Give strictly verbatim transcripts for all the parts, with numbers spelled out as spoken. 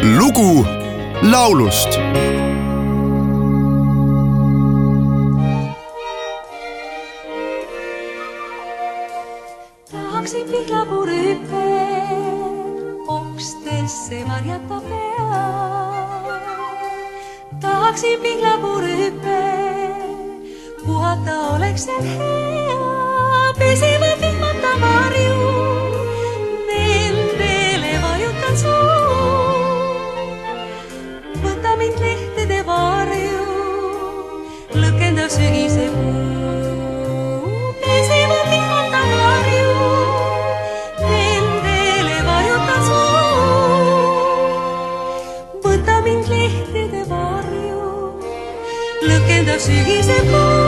lugu laulust. Tahaksin pihlapuurhüppe okstesse varjata pea. Tahaksin pihlapuurhüppe puhata oleks seal hea. Peseva vihmata varju nendele vajutan suu. Võta mind lehtede varju, lõkendav sügise puu. Peseva vihmata varju nendele vajutan suu. Võta mind lehtede varju, lõkendav sügise puu.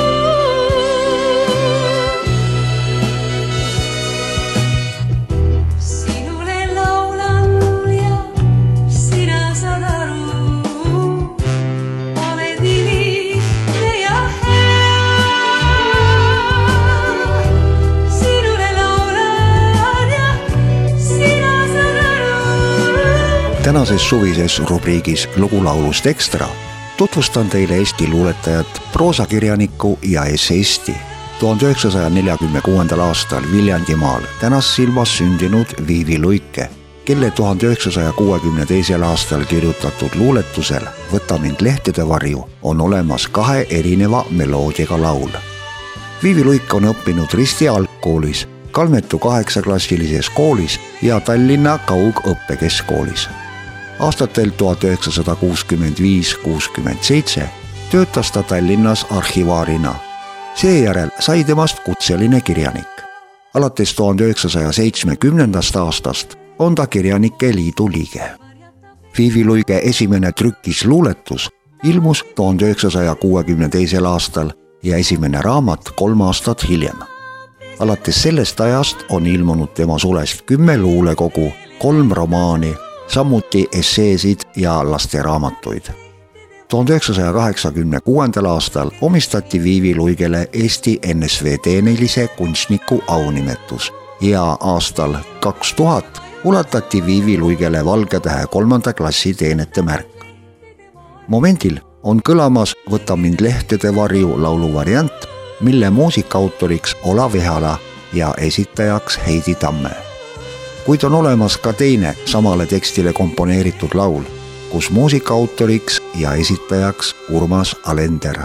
Tänases suvises rubriigis Lugu laulust ekstra tutvustan teile Eesti luuletajat, proosakirjanikku ja esseisti. tuhande üheksasaja neljakümne kuuendal aastal Viljandimaal tänas Silvas sündinud Viivi Luike, kelle tuhande üheksasaja kuuekümne teisel aastal kirjutatud luuletusel Võta mind lehtede varju on olemas kahe erineva meloodiaga laul. Viivi Luik on õppinud Risti algkoolis, Kalmetu kaheksaklassilises koolis ja Tallinna kaugõppekeskkoolis. Aastatel tuhat üheksasada kuuskümmend viis kuuskümmend seitse töötas ta Tallinnas arhivaarina. Seejärel sai temast kutseline kirjanik. Alates tuhande üheksasaja seitsmekümnendast aastast on ta Kirjanike Liidu liige. Viivi Luige esimene trükis luuletus ilmus tuhande üheksasaja kuuekümne teisel aastal ja esimene raamat kolm aastat hiljem. Alates sellest ajast on ilmunud tema sulest kümme luulekogu, kolm romaani, samuti esseesid ja lasteraamatuid. tuhande üheksasaja kaheksakümne kuuendal aastal omistati Viivi Luigele Eesti N S V teenilise kunstniku aunimetus ja aastal kaks tuhat ulatati Viivi Luigele Valge Tähe kolmanda klassi teenete märk. Momendil on kõlamas Võta mind lehtede varju laulu variant, mille muusikaautoriks Olav Ehala ja esitajaks Heidi Tamme. Kuid on olemas ka teine samale tekstile komponeeritud laul, kus muusikaautoriks ja esitajaks Urmas Alender.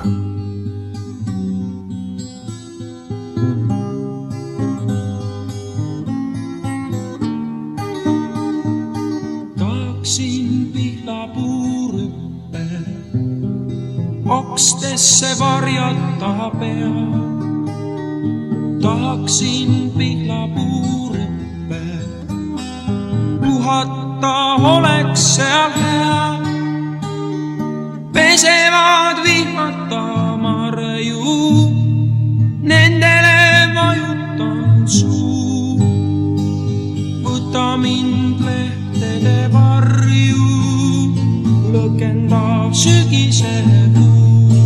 Tahaksin pihlapuurhüppe okstesse varjata pea. Tahaksin pihlapuurhüppe puhata oleks seal hea. Pesevad vihmata marju nendele vajutan suu. Võta mind lehtede varju, lõkendav sügise puu.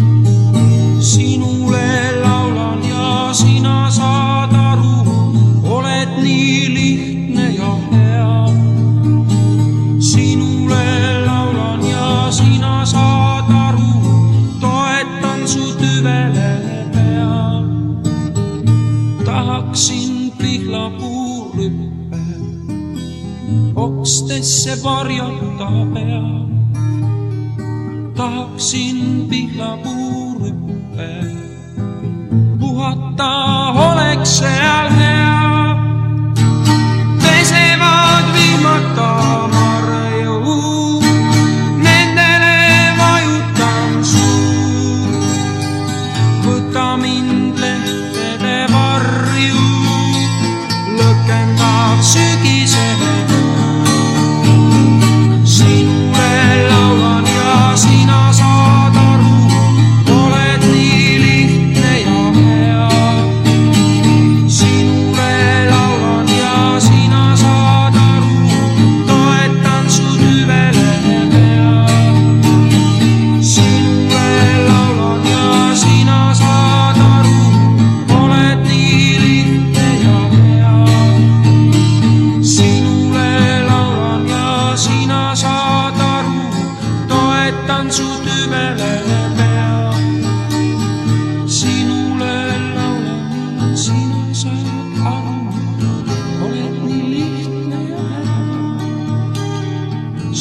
Sinule laulan ja sina saad aru, oled nii lihtne ja hea. Sinule laulan ja sina saad aru, toetan su tüvele pea. Tahaksin pihlapuurhüppe okstesse varjata pea. Tahaksin pihlapuurhüppe puhata oleks seal hea. Pesevad vihmata marju nendele vajutan suu. Võta mind lehtede varju, lõkendav sügise puu. Sinule laulan ja sina saad aru, oled nii lihtne ja hea. Sinule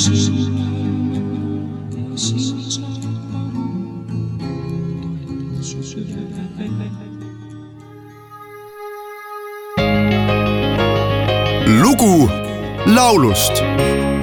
sina ja sina saad aru. lugu laulust.